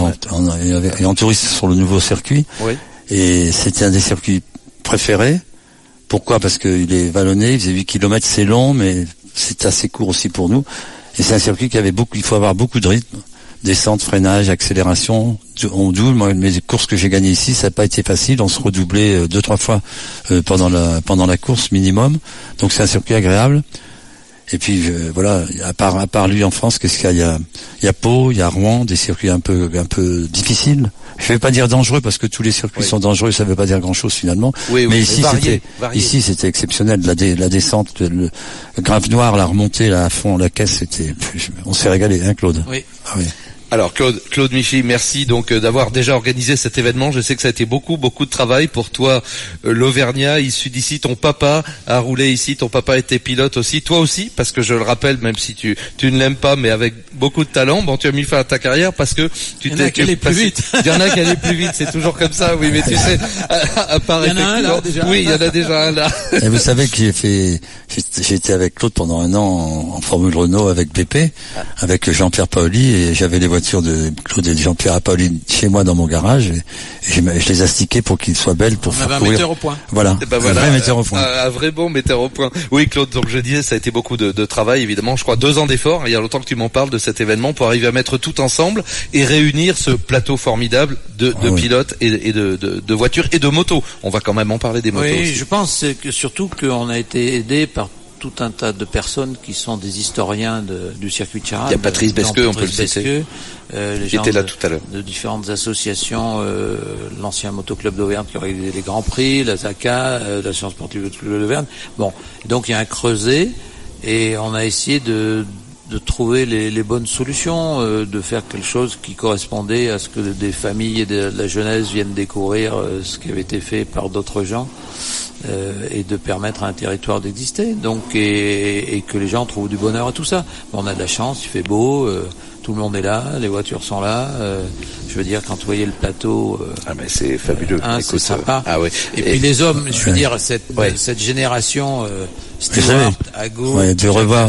en touriste sur le nouveau circuit. Oui. Et c'était un des circuits préférés. Pourquoi? Parce qu'il est vallonné, il faisait 8 km, c'est long, mais c'est assez court aussi pour nous. Et c'est un circuit qui avait il faut avoir beaucoup de rythme. Descente, freinage, accélération, on double. Moi, mes courses que j'ai gagnées ici, ça n'a pas été facile. On se redoublait 2-3 fois pendant la course minimum. Donc c'est un circuit agréable. Et puis voilà, à part lui en France, qu'est-ce qu'il y a? Il y a Pau, il y a Rouen, des circuits un peu difficiles. Je vais pas dire dangereux parce que tous les circuits sont dangereux, ça veut pas dire grand-chose finalement. Oui, mais ici varié. Ici c'était exceptionnel. La descente, le Grave Noir, la remontée là à fond, la caisse, on s'est régalé, hein, Claude. Oui. Ah, oui. Alors Claude Michy, merci donc d'avoir déjà organisé cet événement. Je sais que ça a été beaucoup de travail pour toi, l'Auvergnat, issu d'ici. Ton papa a roulé ici, ton papa était pilote aussi, toi aussi, parce que je le rappelle, même si tu ne l'aimes pas, mais avec beaucoup de talent. Bon, tu as mis fin à ta carrière parce que il y en a qui allaient plus vite. Il y en a qui allaient plus vite, c'est toujours comme ça. Oui, mais tu sais, à part il y en a un là déjà. Oui, il y en a déjà un là. Et vous savez que j'ai été avec Claude pendant un an en Formule Renault avec BP, avec Jean-Pierre Paoli, et j'avais les voitures de Claude et de Jean-Pierre Paoli chez moi dans mon garage, et je les astiquais pour qu'ils soient belles pour faire courir. Un metteur au point. Voilà, un vrai metteur au point. Un vrai bon metteur au point. Oui, Claude, donc je disais, ça a été beaucoup de travail, évidemment. Je crois 2 ans d'efforts. Il y a longtemps que tu m'en parles de cet événement pour arriver à mettre tout ensemble et réunir ce plateau formidable de pilotes et de voitures et de motos. On va quand même en parler des motos Oui, aussi. je pense que surtout qu'on a été aidé par tout un tas de personnes qui sont des historiens du circuit de Charade. Il y a Patrice Besqueux, on peut le citer. Les qui gens était là tout à l'heure. De différentes associations, l'ancien motoclub d'Auvergne qui organisait les Grands Prix, la ZACA, l'Association sportive d'Auvergne. Bon, donc il y a un creuset et on a essayé de trouver les bonnes solutions, de faire quelque chose qui correspondait à ce que des familles et de la jeunesse viennent découvrir ce qui avait été fait par d'autres gens. Et de permettre à un territoire d'exister, donc et que les gens trouvent du bonheur à tout ça. On a de la chance, il fait beau, tout le monde est là, les voitures sont là. Je veux dire, quand vous voyez le plateau, mais c'est fabuleux. C'est sympa. Ah oui. Et puis les hommes, je veux dire, cette génération Stewart, Ago, de revoir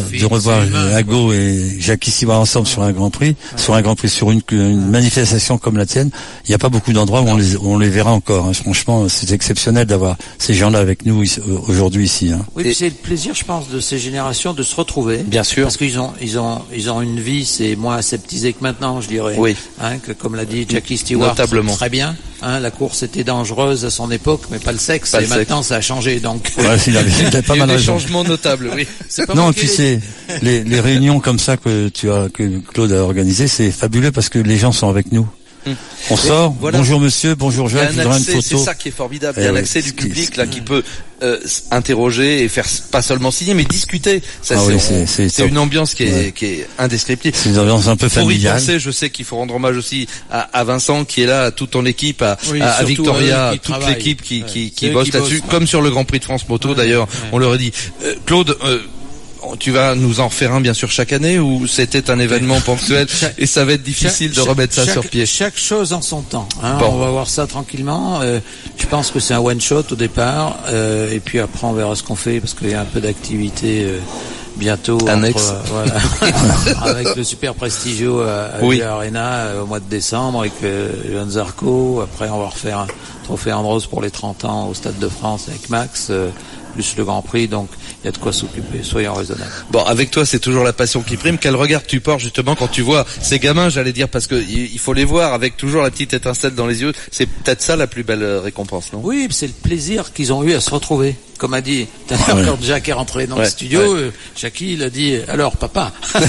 Ago et Jackie Stewart ensemble sur un Grand Prix, sur une manifestation comme la tienne. Il n'y a pas beaucoup d'endroits où on les verra encore. Hein. Franchement, c'est exceptionnel d'avoir ces gens-là avec nous aujourd'hui ici. Hein. Oui, puis c'est le plaisir, je pense, de ces générations de se retrouver. Bien sûr. Parce qu'ils ont une vie, c'est moins aseptisé que maintenant, je dirais. Oui. Hein, que comme l'a dit Jackie Stewart, notablement. Très bien. Hein, la course était dangereuse à son époque, mais pas le sexe. Et maintenant, ça a changé. Donc, il a pas mal des raison. changements notables, oui. Non, et puis c'est les réunions comme ça que Claude a organisées, c'est fabuleux parce que les gens sont avec nous. On sort, voilà. Bonjour monsieur, bonjour Jacques, je voudrais une photo. C'est ça qui est formidable, il y a l'accès du public là qui peut interroger et faire pas seulement signer mais discuter. Ça, c'est une ambiance qui est indescriptible. C'est une ambiance un peu familiale. Pour y penser, je sais qu'il faut rendre hommage aussi à Vincent qui est là, à toute ton équipe, à Victoria, toute l'équipe qui bosse là-dessus, comme sur le Grand Prix de France Moto d'ailleurs, on leur a dit. Claude, tu vas nous en faire un bien sûr chaque année ou c'était un événement ponctuel et ça va être difficile de remettre ça sur pied? Chaque chose en son temps. Hein, bon. On va voir ça tranquillement. Je pense que c'est un one shot au départ et puis après on verra ce qu'on fait parce qu'il y a un peu d'activité bientôt annexe. Voilà, avec le super prestigio à Arena au mois de décembre avec Johan Zarco. Après on va refaire un trophée Andros pour les 30 ans au Stade de France avec Max. Plus le Grand Prix, donc il y a de quoi s'occuper, soyons raisonnables. Bon, avec toi, c'est toujours la passion qui prime. Quel regard tu portes justement quand tu vois ces gamins, j'allais dire, parce que il faut les voir avec toujours la petite étincelle dans les yeux. C'est peut-être ça la plus belle récompense, non? Oui, c'est le plaisir qu'ils ont eu à se retrouver. Comme a dit tout à l'heure quand Jacques est rentré dans le studio, Jackie il a dit alors papa.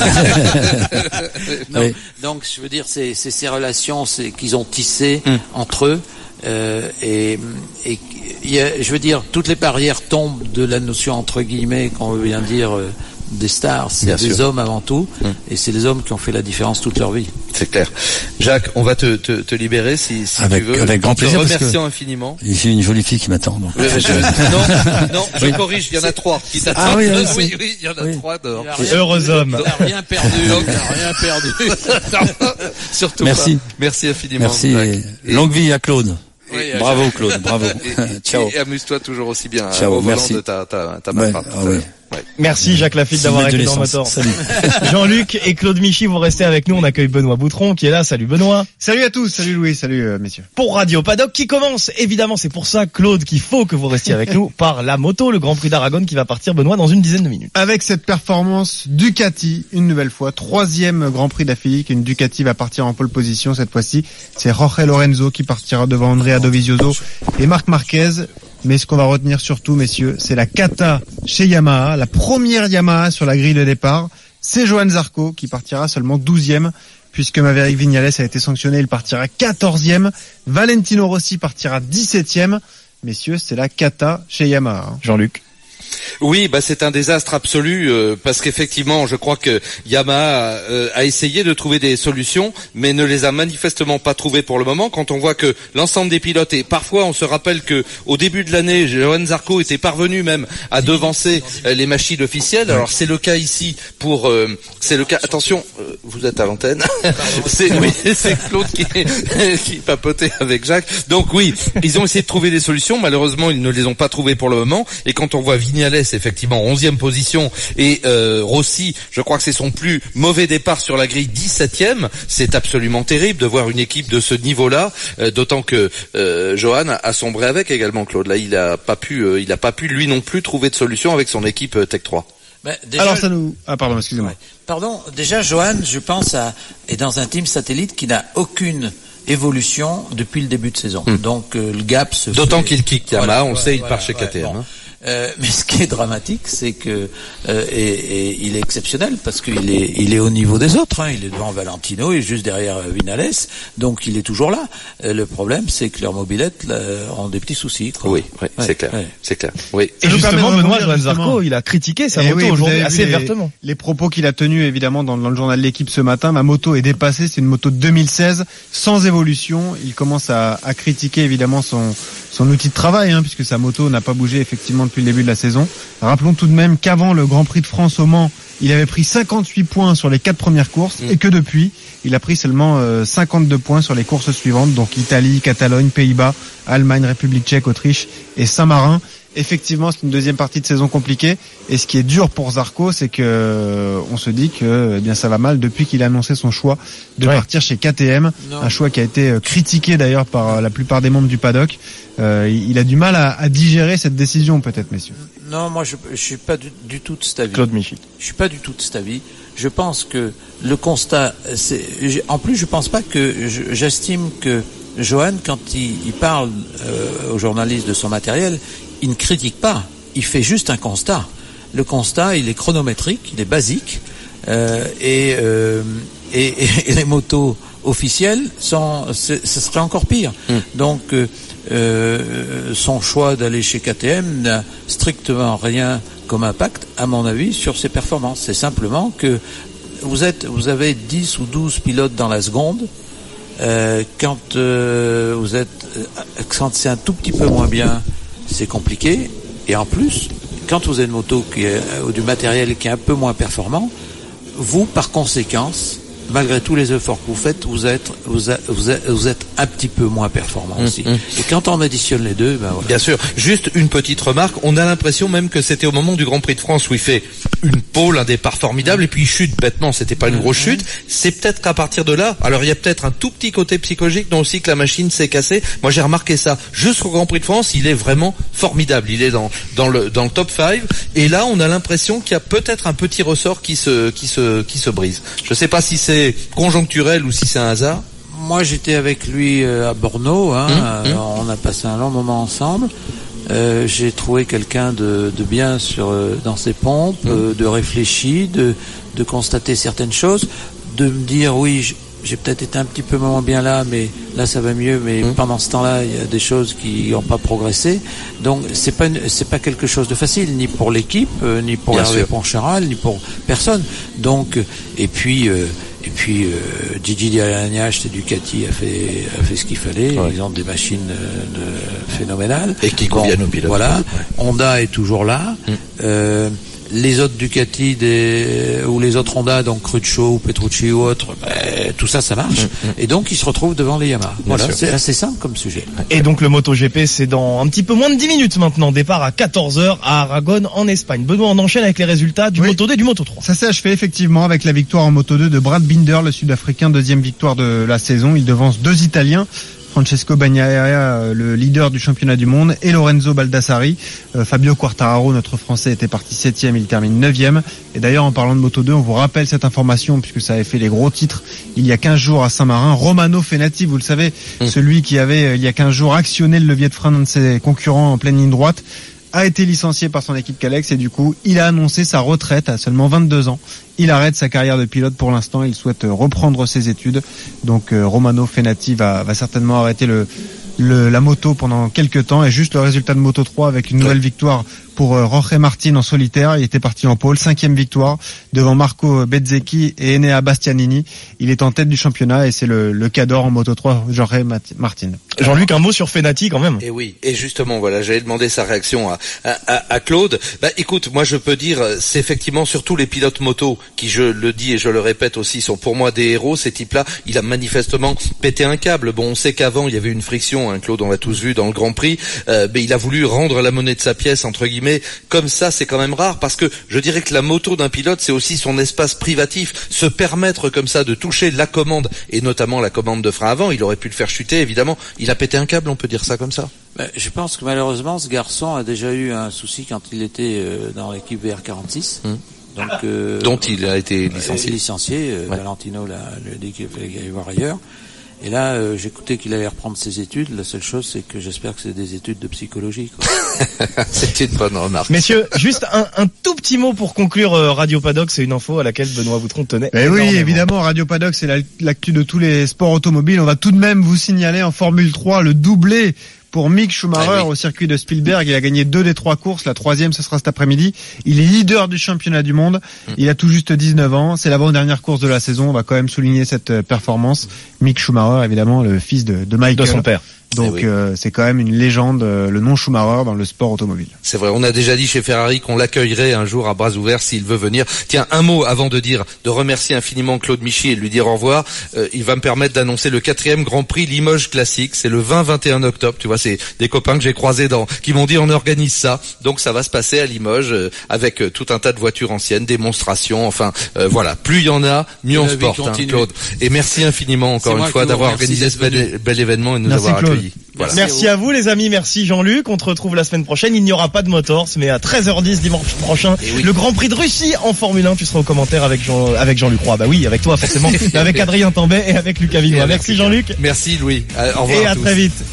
Donc je veux dire, c'est ces relations qu'ils ont tissées entre eux. Et je veux dire, toutes les barrières tombent de la notion entre guillemets qu'on veut bien dire des stars, c'est des hommes avant tout, et c'est les hommes qui ont fait la différence toute leur vie. C'est clair. Jacques, on va te libérer si tu veux. Avec grand plaisir. Remerciant infiniment. J'ai une jolie fille qui m'attend. Non, je corrige, il y en a 3 qui t'attendent. Ah oui, il y en a 3 dehors. Heureux homme. Il n'a rien perdu. Surtout merci. Pas. Merci infiniment. Merci. Longue vie à Claude. Oui, bravo Claude, bravo. Ciao. Et amuse-toi toujours aussi bien au volant de ta matrape. Merci Jacques Lafitte d'avoir été dans Motor. Jean-Luc et Claude Michy vont rester avec nous. On accueille Benoît Boutron qui est là. Salut Benoît. Salut à tous. Salut Louis. Salut messieurs. Pour Radio Paddock qui commence. Évidemment, c'est pour ça Claude qu'il faut que vous restiez avec nous par la moto, le Grand Prix d'Aragon qui va partir Benoît dans une dizaine de minutes. Avec cette performance Ducati, une nouvelle fois, 3e Grand Prix d'affilée, une Ducati va partir en pole position cette fois-ci. C'est Jorge Lorenzo qui partira devant Andrea Dovizioso et Marc Marquez. Mais ce qu'on va retenir surtout, messieurs, c'est la kata chez Yamaha, la première Yamaha sur la grille de départ. C'est Johan Zarco qui partira seulement 12e, puisque Maverick Viñales a été sanctionné, il partira 14e. Valentino Rossi partira 17e. Messieurs, c'est la kata chez Yamaha. Jean-Luc. Oui, c'est un désastre absolu parce qu'effectivement, je crois que Yamaha a essayé de trouver des solutions, mais ne les a manifestement pas trouvées pour le moment. Quand on voit que l'ensemble des pilotes et parfois on se rappelle que au début de l'année, Johan Zarco était parvenu même à devancer les machines officielles. Alors c'est le cas ici pour c'est le cas. Attention, vous êtes à l'antenne. C'est Claude qui papotait avec Jacques. Donc oui, ils ont essayé de trouver des solutions. Malheureusement, ils ne les ont pas trouvées pour le moment. Et quand on voit Viñales effectivement 11e position et Rossi, je crois que c'est son plus mauvais départ sur la grille, 17e, c'est absolument terrible de voir une équipe de ce niveau-là, d'autant que Johan a sombré avec également Claude. Là, il a pas pu lui non plus trouver de solution avec son équipe Tech 3. Déjà, alors ça nous... Ah pardon, excusez-moi. Ouais. Pardon, déjà Johan, je pense est dans un team satellite qui n'a aucune évolution depuis le début de saison. Donc le gap se d'autant qu'il quitte Yamaha, on sait, il part chez KTM. Bon. Mais ce qui est dramatique, c'est que et il est exceptionnel parce qu'il est au niveau des autres. Hein. Il est devant Valentino, il est juste derrière Vinales, donc il est toujours là. Le problème, c'est que leurs mobylettes ont des petits soucis. Quoi. Oui, c'est clair, c'est clair. Oui. Et justement, Benoît Johan Zarco, il a critiqué sa moto aujourd'hui assez vertement. Les propos qu'il a tenus évidemment dans le journal de l'équipe ce matin. Ma moto est dépassée, c'est une moto de 2016 sans évolution. Il commence à critiquer évidemment son outil de travail, hein, puisque sa moto n'a pas bougé effectivement depuis le début de la saison. Rappelons tout de même qu'avant le Grand Prix de France au Mans, il avait pris 58 points sur les 4 premières courses et que depuis, il a pris seulement 52 points sur les courses suivantes, donc Italie, Catalogne, Pays-Bas, Allemagne, République tchèque, Autriche et Saint-Marin. Effectivement, c'est une deuxième partie de saison compliquée. Et ce qui est dur pour Zarco, c'est que on se dit que bien ça va mal depuis qu'il a annoncé son choix de partir chez KTM. Non. Un choix qui a été critiqué d'ailleurs par la plupart des membres du paddock. Il a du mal à digérer cette décision, peut-être, messieurs. Non, moi je suis pas du tout de cet avis. Claude Michi. Je suis pas du tout de cet avis. Je pense que le constat, en plus, je pense pas que j'estime que Johan, quand il parle aux journalistes de son matériel, il ne critique pas, il fait juste un constat. Le constat, il est chronométrique, il est basique, et les motos officielles ce serait encore pire. Donc, son choix d'aller chez KTM n'a strictement rien comme impact, à mon avis, sur ses performances. C'est simplement que vous avez 10 ou 12 pilotes dans la seconde. Quand c'est un tout petit peu moins bien, c'est compliqué. Et en plus, quand vous avez une moto ou du matériel qui est un peu moins performant, vous, par conséquence, malgré tous les efforts que vous faites, vous êtes un petit peu moins performant aussi. Et quand on additionne les deux, ben voilà. Bien sûr. Juste une petite remarque. On a l'impression même que c'était au moment du Grand Prix de France où il fait une pole, un départ formidable, et puis il chute bêtement. C'était pas une grosse chute. C'est peut-être qu'à partir de là, alors il y a peut-être un tout petit côté psychologique, dont aussi que la machine s'est cassée. Moi, j'ai remarqué ça. Jusqu'au Grand Prix de France, il est vraiment formidable. Il est dans le top 5. Et là, on a l'impression qu'il y a peut-être un petit ressort qui se brise. Je sais pas si c'est conjoncturel ou si c'est un hasard. Moi, j'étais avec lui à Borno. On a passé un long moment ensemble. J'ai trouvé quelqu'un de bien dans ses pompes, de réfléchi, de constater certaines choses, de me dire oui, j'ai peut-être été un petit peu moins bien là, mais là ça va mieux. Mais pendant ce temps-là, il y a des choses qui n'ont pas progressé. Donc c'est pas quelque chose de facile, ni pour l'équipe, ni pour Hervé Poncharal, ni pour personne. Donc et puis Gigi Dall'Agnac et Ducati a fait ce qu'il fallait. Ils ont des machines phénoménales et qui conviennent aux pilotes. Voilà. Honda est toujours là. Les autres Ducati ou les autres Honda, donc Cruccio ou Petrucci ou autres, tout ça marche. Et donc ils se retrouvent devant les Yamaha. Voilà, c'est assez simple comme sujet. Et donc le MotoGP, c'est dans un petit peu moins de 10 minutes maintenant. Départ à 14h à Aragon en Espagne. Benoît, on enchaîne avec les résultats du Moto2 et du Moto3. Ça s'est achevé effectivement avec la victoire en Moto2 de Brad Binder, le Sud-Africain, deuxième victoire de la saison. Il devance deux Italiens, Francesco Bagnaia, le leader du championnat du monde, et Lorenzo Baldassari. Fabio Quartararo, notre Français, était parti 7e, il termine 9e. Et d'ailleurs, en parlant de Moto2, on vous rappelle cette information, puisque ça avait fait les gros titres il y a 15 jours à Saint-Marin. Romano Fenati, vous le savez, celui qui avait, il y a 15 jours, actionné le levier de frein d'un de ses concurrents en pleine ligne droite, a été licencié par son équipe Kalex et du coup, il a annoncé sa retraite à seulement 22 ans. Il arrête sa carrière de pilote pour l'instant, il souhaite reprendre ses études. Donc Romano Fenati va certainement arrêter la moto pendant quelques temps, et juste le résultat de Moto3 avec une nouvelle victoire pour Jorge Martin en solitaire. Il était parti en pole, 5e victoire devant Marco Bezzecchi et Enea Bastianini. Il est en tête du championnat et c'est le cador en Moto3, Jorge Martin. Jean-Luc, un mot sur Fenati quand même. Et oui, et justement, voilà, j'allais demander sa réaction à Claude. Écoute, moi je peux dire, c'est effectivement surtout les pilotes moto qui, je le dis et je le répète aussi, sont pour moi des héros. Ces types-là, il a manifestement pété un câble. Bon, on sait qu'avant il y avait une friction, hein, Claude, on l'a tous vu dans le Grand Prix, mais il a voulu rendre la monnaie de sa pièce, entre guillemets. Comme ça, c'est quand même rare, parce que je dirais que la moto d'un pilote, c'est aussi son espace privatif. Se permettre comme ça de toucher la commande, et notamment la commande de frein avant, il aurait pu le faire chuter, évidemment. Il a pété un câble, on peut dire ça comme ça. Je pense que malheureusement, ce garçon a déjà eu un souci quand il était dans l'équipe VR46. Donc, dont il a été licencié. Valentino l'a dit qu'il fallait y voir ailleurs. Et là, j'écoutais qu'il allait reprendre ses études. La seule chose, c'est que j'espère que c'est des études de psychologie, quoi. C'est une bonne remarque. Messieurs, juste un tout petit mot pour conclure Radio Paddock, c'est une info à laquelle Benoît Boutron tenait. Oui, évidemment, Radio Paddock, c'est l'actu de tous les sports automobiles. On va tout de même vous signaler en Formule 3 le doublé pour Mick Schumacher au circuit de Spielberg. Il a gagné 2 des 3 courses. La 3e, ce sera cet après-midi. Il est leader du championnat du monde. Il a tout juste 19 ans. C'est l'avant-dernière course de la saison. On va quand même souligner cette performance. Mick Schumacher, évidemment, le fils de Michael. De son père. Donc c'est quand même une légende, le nom Schumacher dans le sport automobile. C'est vrai, on a déjà dit chez Ferrari qu'on l'accueillerait un jour à bras ouverts s'il veut venir. Tiens, un mot avant de remercier infiniment Claude Michy et de lui dire au revoir. Il va me permettre d'annoncer le 4e Grand Prix Limoges Classique. C'est le 20-21 octobre. Tu vois, c'est des copains que j'ai croisés qui m'ont dit on organise ça. Donc ça va se passer à Limoges avec tout un tas de voitures anciennes, démonstrations. Enfin, voilà. Plus il y en a, mieux on se porte, Claude. Et merci infiniment encore une fois d'avoir organisé ce bel événement et de nous avoir accueillis. Voilà. Merci à vous les amis, merci Jean-Luc, on te retrouve la semaine prochaine, il n'y aura pas de Motors, mais à 13h10 dimanche prochain, le Grand Prix de Russie en Formule 1, tu seras au commentaire avec Jean-Luc Roy, bah oui, avec toi forcément, mais avec Adrien Tambay et avec Lucas Vinois. Merci Jean-Luc. Merci Louis, au revoir et à très vite.